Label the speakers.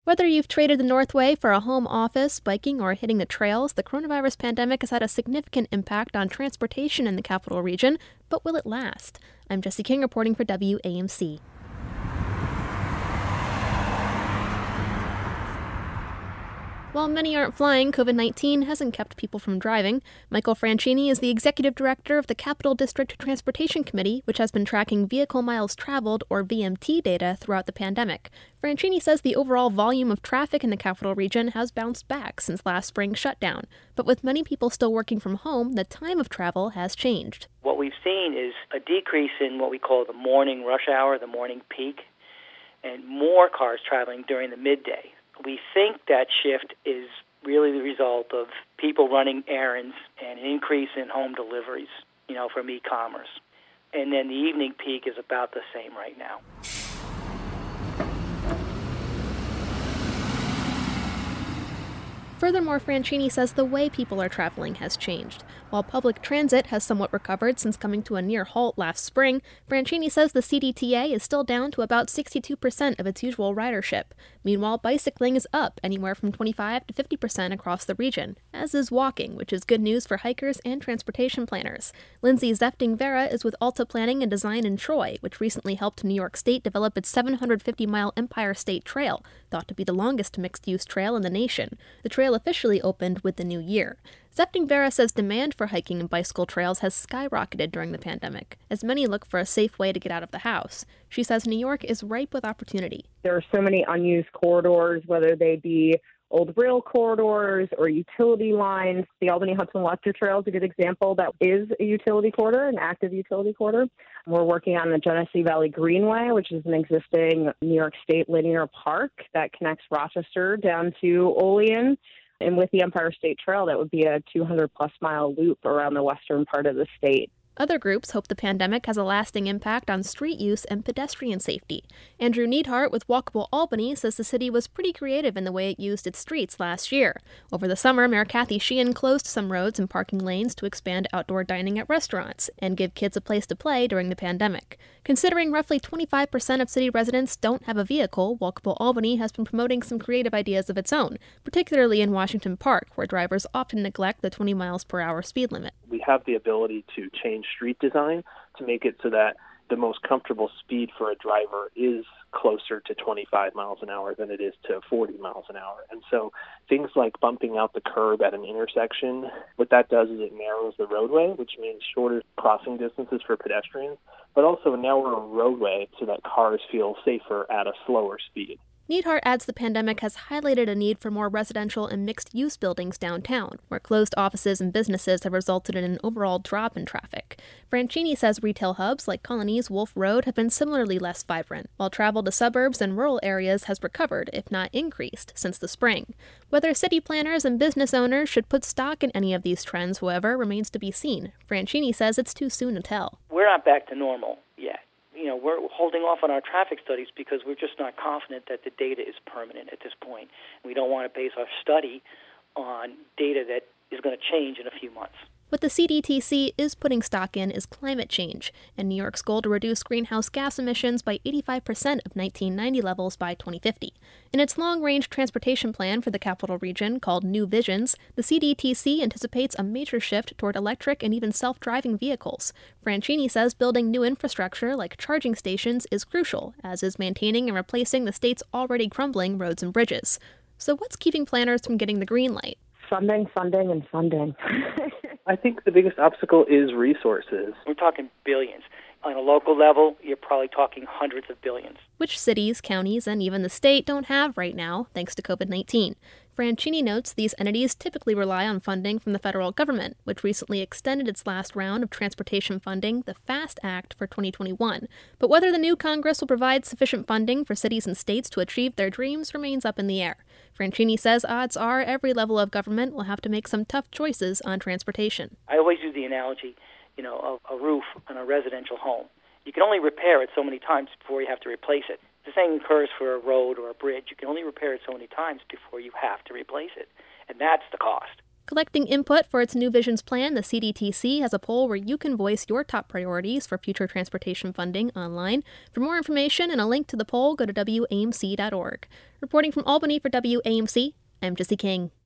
Speaker 1: Whether you've traded the Northway for a home office, biking, or hitting the trails, the coronavirus pandemic has had a significant impact on transportation in the capital region, but will it last? I'm Jesse King reporting for WAMC. While many aren't flying, COVID-19 hasn't kept people from driving. Michael Franchini is the executive director of the Capital District Transportation Committee, which has been tracking vehicle miles traveled, or VMT, data throughout the pandemic. Franchini says the overall volume of traffic in the capital region has bounced back since last spring's shutdown. But with many people still working from home, the time of travel has changed.
Speaker 2: What we've seen is a decrease in what we call the morning rush hour, the morning peak, and more cars traveling during the midday. We think that shift is really the result of people running errands and an increase in home deliveries, from e-commerce. And then the evening peak is about the same right now.
Speaker 1: Furthermore, Franchini says the way people are traveling has changed. While public transit has somewhat recovered since coming to a near halt last spring, Franchini says the CDTA is still down to about 62% of its usual ridership. Meanwhile, bicycling is up anywhere from 25 to 50% across the region, as is walking, which is good news for hikers and transportation planners. Lindsay Zefting-Vera is with Alta Planning and Design in Troy, which recently helped New York State develop its 750-mile Empire State Trail, thought to be the longest mixed-use trail in the nation. The trail officially opened with the new year. Zefting-Vera says demand for hiking and bicycle trails has skyrocketed during the pandemic, as many look for a safe way to get out of the house. She says New York is ripe with opportunity.
Speaker 3: There are so many unused corridors, whether they be old rail corridors or utility lines. The Albany-Hudson-Lester Trail is a good example. That is a utility corridor, an active utility corridor. We're working on the Genesee Valley Greenway, which is an existing New York State linear park that connects Rochester down to Olean. And with the Empire State Trail, that would be a 200-plus mile loop around the western part of the state.
Speaker 1: Other groups hope the pandemic has a lasting impact on street use and pedestrian safety. Andrew Neidhart with Walkable Albany says the city was pretty creative in the way it used its streets last year. Over the summer, Mayor Kathy Sheehan closed some roads and parking lanes to expand outdoor dining at restaurants and give kids a place to play during the pandemic. Considering roughly 25% of city residents don't have a vehicle, Walkable Albany has been promoting some creative ideas of its own, particularly in Washington Park, where drivers often neglect the 20 miles per hour speed limit.
Speaker 4: We have the ability to change street design to make it so that the most comfortable speed for a driver is closer to 25 miles an hour than it is to 40 miles an hour. And so things like bumping out the curb at an intersection, what that does is it narrows the roadway, which means shorter crossing distances for pedestrians, but also a narrower roadway so that cars feel safer at a slower speed.
Speaker 1: Neidhart adds the pandemic has highlighted a need for more residential and mixed-use buildings downtown, where closed offices and businesses have resulted in an overall drop in traffic. Franchini says retail hubs like Colony's Wolf Road have been similarly less vibrant, while travel to suburbs and rural areas has recovered, if not increased, since the spring. Whether city planners and business owners should put stock in any of these trends, however, remains to be seen. Franchini says it's too soon to tell.
Speaker 2: We're not back to normal yet. We're holding off on our traffic studies because we're just not confident that the data is permanent at this point. We don't want to base our study on data that is going to change in a few months.
Speaker 1: What the CDTC is putting stock in is climate change, and New York's goal to reduce greenhouse gas emissions by 85% of 1990 levels by 2050. In its long-range transportation plan for the capital region, called New Visions, the CDTC anticipates a major shift toward electric and even self-driving vehicles. Franchini says building new infrastructure like charging stations is crucial, as is maintaining and replacing the state's already crumbling roads and bridges. So what's keeping planners from getting the green light?
Speaker 3: Funding.
Speaker 4: I think the biggest obstacle is resources.
Speaker 2: We're talking billions. On a local level, you're probably talking hundreds of billions.
Speaker 1: Which cities, counties, and even the state don't have right now, thanks to COVID-19. Franchini notes these entities typically rely on funding from the federal government, which recently extended its last round of transportation funding, the FAST Act, for 2021. But whether the new Congress will provide sufficient funding for cities and states to achieve their dreams remains up in the air. Franchini says odds are every level of government will have to make some tough choices on transportation.
Speaker 2: I always use the analogy, of a roof on a residential home. You can only repair it so many times before you have to replace it. The same occurs for a road or a bridge. You can only repair it so many times before you have to replace it. And that's the cost.
Speaker 1: Collecting input for its New Visions plan, the CDTC has a poll where you can voice your top priorities for future transportation funding online. For more information and a link to the poll, go to WAMC.org. Reporting from Albany for WAMC, I'm Jesse King.